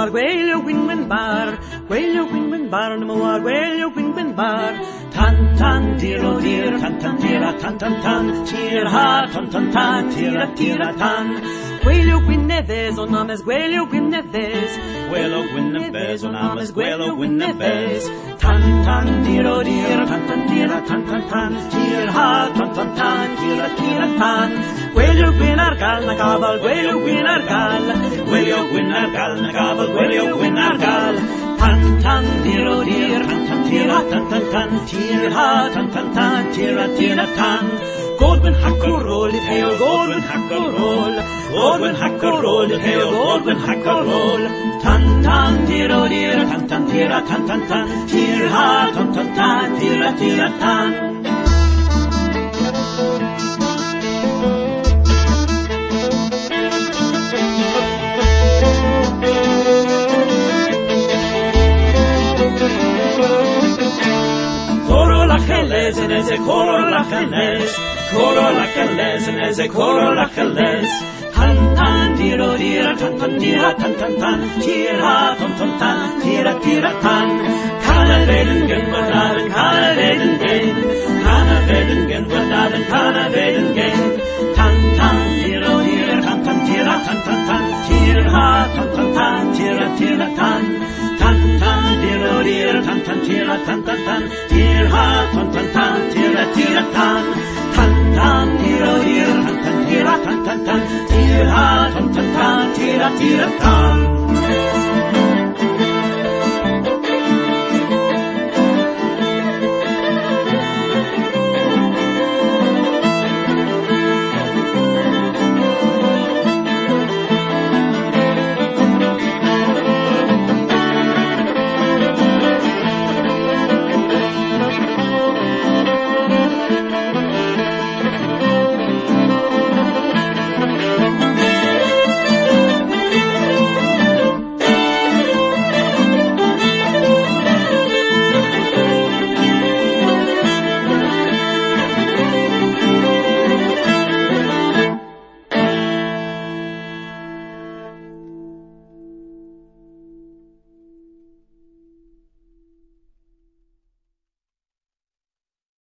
war gwelio gwyn bar, gwelio gwyn bar, na war gwelio gwyn bar. Tan tan tiro dir, tan tan tira, tan tan tan, tir ha, tan tan tan, tira tira tan. Gwelio gwynefes, o names gwelio gwynefes, gwelio gwynefes, o names gwelio gwynefes. Tan tan tiro dir, tan tan tira, tan tan tan, tir ha, tan tan tan, tira tira tan. Gwelio gwyn ar gal na gafal, gwelio gwyn ar gal, gwelio gwyn ar gal na gafal, gwelio gwyn ar gal. Tan tan tiro dir, tan tan tira, tan tan tan, tir ha, tan tan tan, tira tira tan. Godwin hackle roll, it hail, Godwin hackle roll, Godwin hackle roll, it hail, Godwin hackle roll. Tan tan tiro dir, tan tan tira, tan tan tan, tir ha, tan tan tan, tira tira tan. Lacheles en ese coro lacheles, coro lacheles en ese coro lacheles. Tan tan tiro tira, tan tan tira, tan tan tan, tira tan tan tan, tira tira tan. Kana vedingen verdaden, kana vedingen, kana vedingen verdaden, kana vedingen. Tan tan tiro tira, tan tan tira, tan tan tan, tira tan tan tan, tira tira tan. Tan tan tiro tira, tan tan tira, tan tan tan, tira tan tan tan, tira tira tan. Tan tan tiro tira, tan tan tira, tan tan tan, tira tan tan tan, tira tira tan.